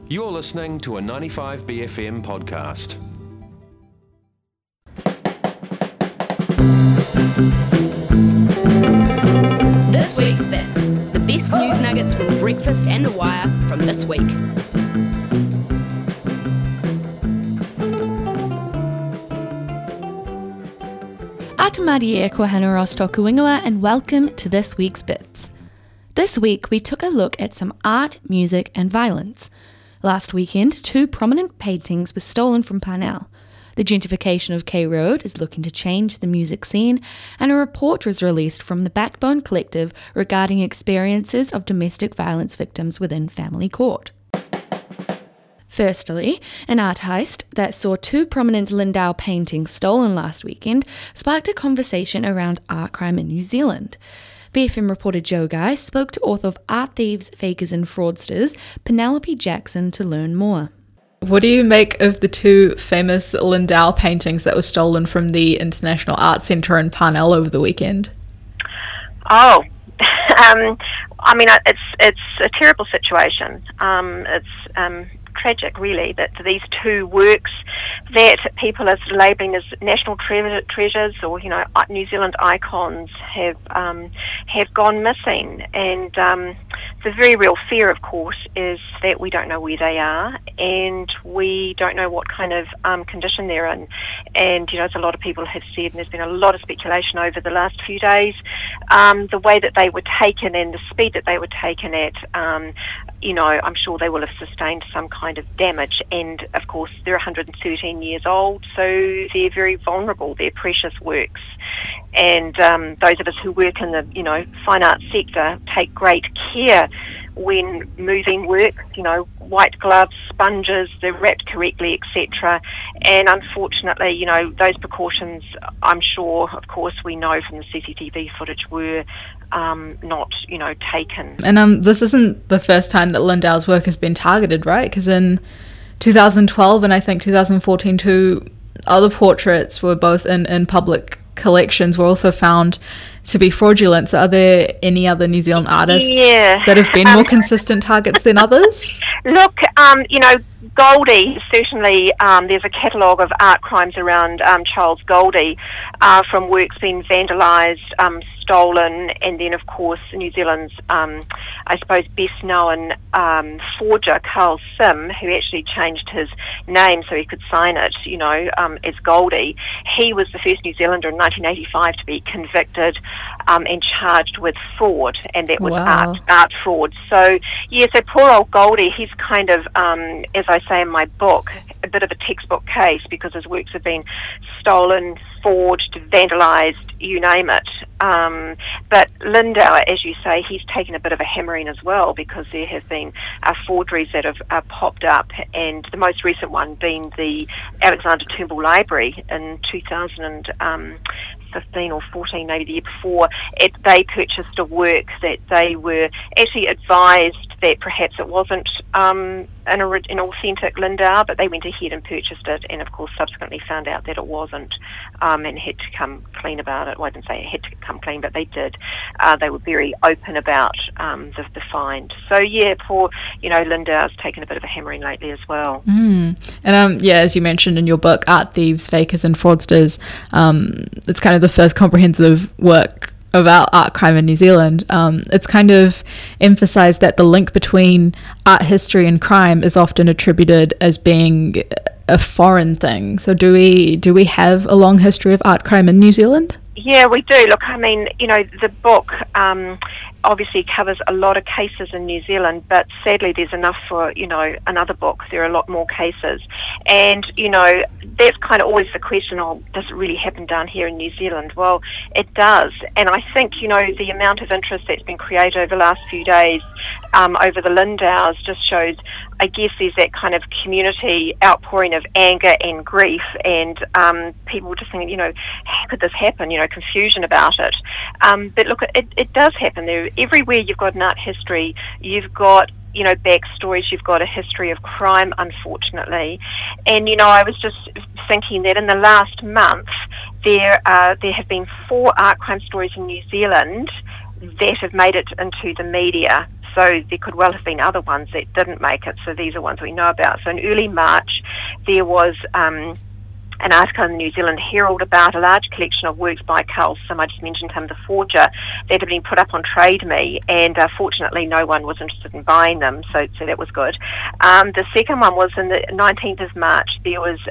You're listening to a 95BFM podcast. This week's Bits. The best news nuggets from Breakfast and The Wire from this week. Atamarie Kohanaros Toku Ingoa, and welcome to this week's Bits. This week we took a look at some art, music and violence. Last weekend, 2 prominent paintings were stolen from Parnell. The gentrification of K Road is looking to change the music scene, and a report was released from the Backbone Collective regarding experiences of domestic violence victims within family court. Firstly, an art heist that saw 2 prominent Lindau paintings stolen last weekend sparked a conversation around art crime in New Zealand. BFM reporter Joe Guy spoke to author of Art Thieves, Fakers and Fraudsters, Penelope Jackson, to learn more. What do you make of the 2 famous Lindau paintings that were stolen from the International Art Centre in Parnell over the weekend? Oh, I mean, it's a terrible situation. It's tragic, really, that these 2 works that people are labelling as national treasures or, New Zealand icons have gone missing. And the very real fear, of course, is that we don't know where they are and we don't know what kind of condition they're in. And, as a lot of people have said, and there's been a lot of speculation over the last few days, the way that they were taken and the speed that they were taken at, I'm sure they will have sustained some kind of damage. And, of course, they're 113 years old, so they're very vulnerable. They're precious works. And those of us who work in the, fine arts sector take great care when moving work, white gloves, sponges, they're wrapped correctly, etc. And unfortunately, those precautions, I'm sure, of course, we know from the CCTV footage were not, taken. And this isn't the first time that Lindau's work has been targeted, right? Because in 2012 and I think 2014 too, other portraits were both in public collections were also found to be fraudulent. So are there any other New Zealand artists that have been more consistent targets than others? Look, Goldie, certainly there's a catalogue of art crimes around Charles Goldie from works being vandalised, stolen, and then of course New Zealand's, I suppose, best known forger, Carl Sim, who actually changed his name so he could sign it, as Goldie. He was the first New Zealander in 1985 to be convicted and charged with fraud, and that was art fraud. So poor old Goldie, he's kind of, as I say in my book, a bit of a textbook case because his works have been stolen, forged, vandalised, you name it. But Lindau, as you say, he's taken a bit of a hammering as well because there have been forgeries that have popped up, and the most recent one being the Alexander Turnbull Library in 2015 or 14, maybe the year before. They purchased a work that they were actually advised that perhaps it wasn't an authentic Lindau, but they went ahead and purchased it, and of course subsequently found out that it wasn't, and had to come clean about it. Well, I didn't say it had to come clean, but they did. They were very open about the find. So poor, Lindau's taken a bit of a hammering lately as well. And as you mentioned in your book, Art Thieves, Fakers and Fraudsters, it's kind of the first comprehensive work about art crime in New Zealand. It's kind of emphasised that the link between art history and crime is often attributed as being a foreign thing. So do we have a long history of art crime in New Zealand? Yeah, we do. Look, I mean, the book obviously covers a lot of cases in New Zealand, but sadly there's enough for, another book. There are a lot more cases. And, that's kind of always the question, does it really happen down here in New Zealand? Well, it does. And I think, the amount of interest that's been created over the last few days over the Lindaus just shows, I guess, there's that kind of community outpouring of anger and grief, and people just thinking, how could this happen? Confusion about it. But look, it does happen. Everywhere you've got an art history, you've got backstories, you've got a history of crime, unfortunately. And, I was just thinking that in the last month, there have been 4 art crime stories in New Zealand that have made it into the media. So there could well have been other ones that didn't make it. So these are ones we know about. So in early March, there was an article in the New Zealand Herald about a large collection of works by Carl Sim, I just mentioned him, the forger, that had been put up on Trade Me, and fortunately no one was interested in buying them, so that was good. The second one was in the 19th of March. There was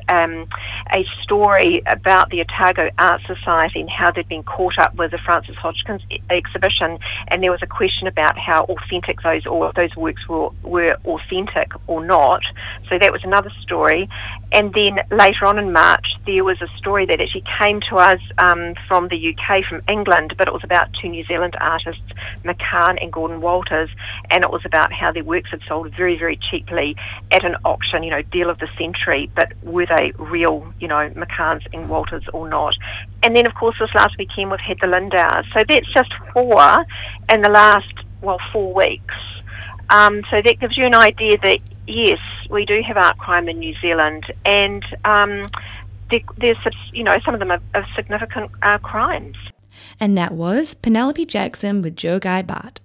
a story about the Otago Art Society and how they'd been caught up with the Francis Hodgkins exhibition, and there was a question about how authentic those works were authentic or not. So that was another story. And then later on in March, there was a story that actually came to us from the UK, from England, but it was about two New Zealand artists, McCann and Gordon Walters, and it was about how their works had sold very, very cheaply at an auction, deal of the century, but were they real, McCann's and Walters or not? And then, of course, this last weekend we've had the Lindows. So that's just 4 in the last, 4 weeks. So that gives you an idea that, yes, we do have art crime in New Zealand, and there's some of them are significant crimes. And that was Penelope Jackson with Joe Guy Bart.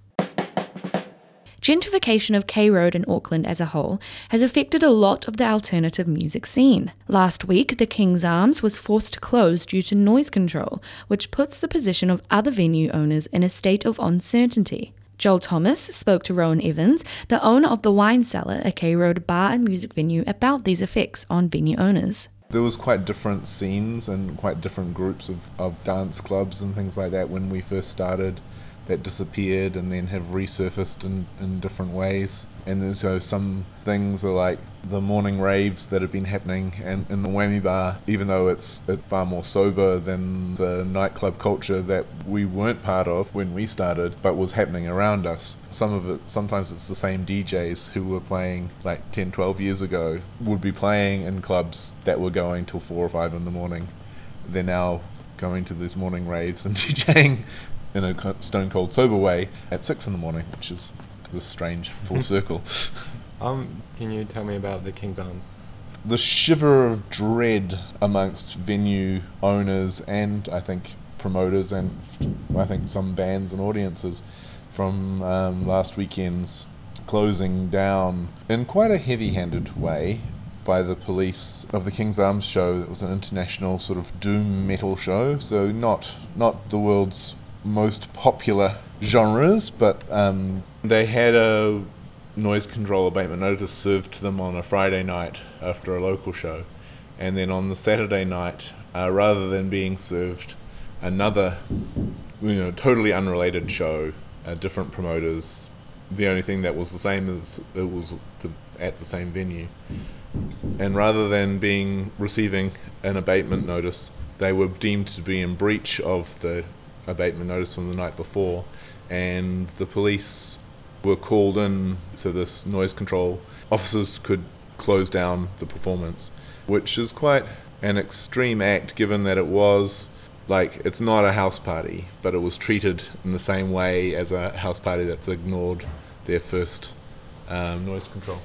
Gentrification of K Road in Auckland as a whole has affected a lot of the alternative music scene. Last week, the King's Arms was forced to close due to noise control, which puts the position of other venue owners in a state of uncertainty. Joel Thomas spoke to Rowan Evans, the owner of the Wine Cellar, a K Road bar and music venue, about these effects on venue owners. There was quite different scenes and quite different groups of dance clubs and things like that when we first started that disappeared and then have resurfaced in different ways. And so some things are like the morning raves that have been happening and in the Whammy Bar, even though it's far more sober than the nightclub culture that we weren't part of when we started, but was happening around us. Sometimes it's the same DJs who were playing like 10, 12 years ago would be playing in clubs that were going till 4 or 5 in the morning. They're now going to these morning raves and DJing in a stone cold sober way at 6 in the morning, which is this strange full circle. Can you tell me about the King's Arms? The shiver of dread amongst venue owners and I think promoters and I think some bands and audiences from last weekend's closing down in quite a heavy-handed way by the police of the King's Arms show. It was an international sort of doom metal show, so not the world's most popular genres, but they had a noise control abatement notice served to them on a Friday night after a local show, and then on the Saturday night, rather than being served another totally unrelated show, different promoters, the only thing that was the same is it was at the same venue, and rather than receiving an abatement notice, they were deemed to be in breach of the abatement notice from the night before, and the police were called in so this noise control officers could close down the performance, which is quite an extreme act given that it was it's not a house party, but it was treated in the same way as a house party that's ignored their first noise control,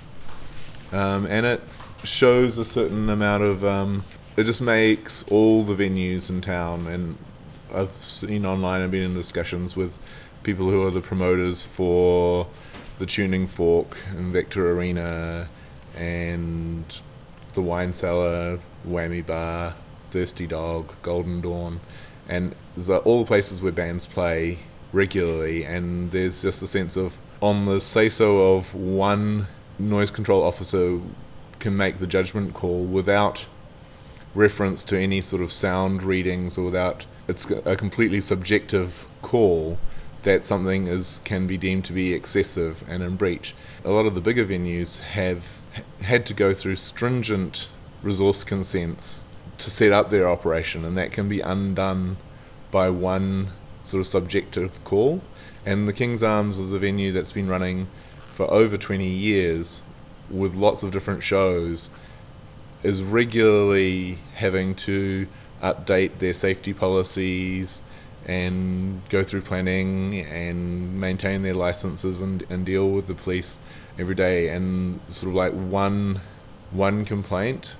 and it shows a certain amount of it just makes all the venues in town, and I've seen online and been in discussions with people who are the promoters for the Tuning Fork and Vector Arena and the Wine Cellar, Whammy Bar, Thirsty Dog, Golden Dawn, and all the places where bands play regularly, and there's just a sense of, on the say-so of one noise control officer can make the judgment call without reference to any sort of sound readings, or without, it's a completely subjective call that something can be deemed to be excessive and in breach. A lot of the bigger venues have had to go through stringent resource consents to set up their operation, and that can be undone by one sort of subjective call. And the King's Arms is a venue that's been running for over 20 years with lots of different shows, is regularly having to update their safety policies and go through planning and maintain their licenses and deal with the police every day. And sort of like one complaint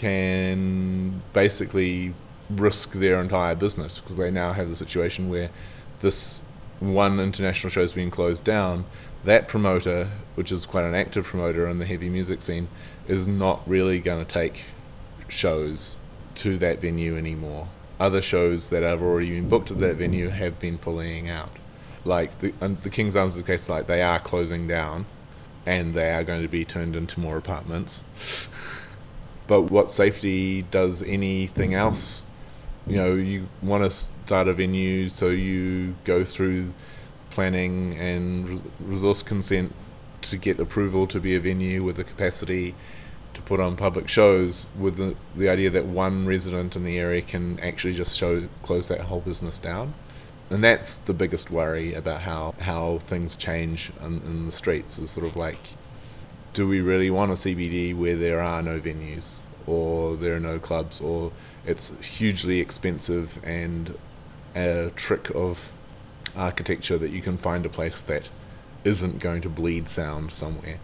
can basically risk their entire business, because they now have the situation where this one international show's been closed down, that promoter, which is quite an active promoter in the heavy music scene, is not really going to take shows to that venue anymore. Other shows that have already been booked at that venue have been pulling out. Like the King's Arms is the case, like they are closing down and they are going to be turned into more apartments. But what safety does anything else? You know, you want to start a venue, so you go through planning and resource consent to get approval to be a venue with the capacity to put on public shows, with the idea that one resident in the area can actually just close that whole business down. And that's the biggest worry about how things change in the streets, is sort of like, do we really want a CBD where there are no venues, or there are no clubs, or it's hugely expensive and a trick of architecture that you can find a place that isn't going to bleed sound somewhere?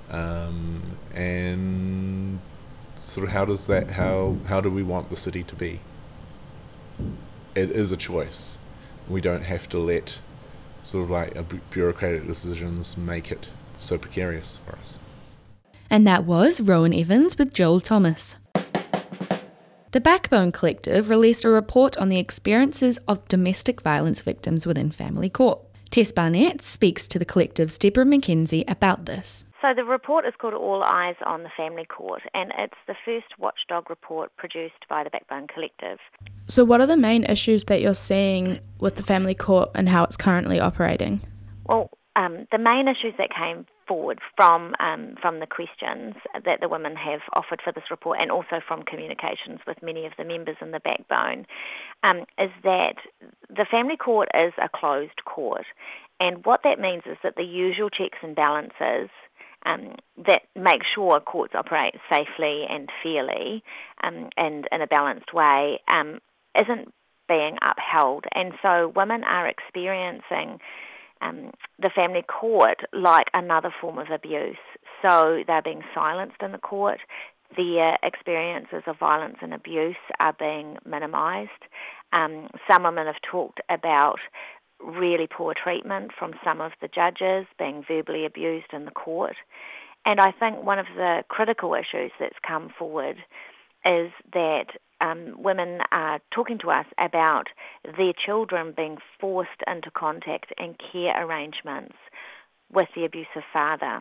And sort of how do we want the city to be? It is a choice. We don't have to let sort of like bureaucratic decisions make it so precarious for us. And that was Rowan Evans with Joel Thomas. The Backbone Collective released a report on the experiences of domestic violence victims within family court. Tess Barnett speaks to the collective's Deborah McKenzie about this. So the report is called All Eyes on the Family Court, and it's the first watchdog report produced by the Backbone Collective. So what are the main issues that you're seeing with the family court and how it's currently operating? Well, the main issues that came forward from the questions that the women have offered for this report, and also from communications with many of the members in the Backbone, is that the family court is a closed court. And what that means is that the usual checks and balances that make sure courts operate safely and fairly and in a balanced way isn't being upheld. And so women are experiencing the family court like another form of abuse. So they're being silenced in the court. Their experiences of violence and abuse are being minimised. Some women have talked about really poor treatment from some of the judges, being verbally abused in the court. And I think one of the critical issues that's come forward is that women are talking to us about their children being forced into contact and care arrangements with the abusive father.